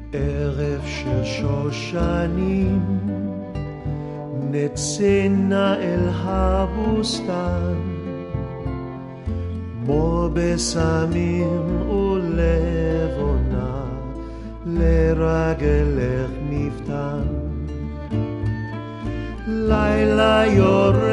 ערב של שושנים, נצאנה אל הבוסתן, מור בסמים ולבונה, לרגלך מפתן. לילה יורד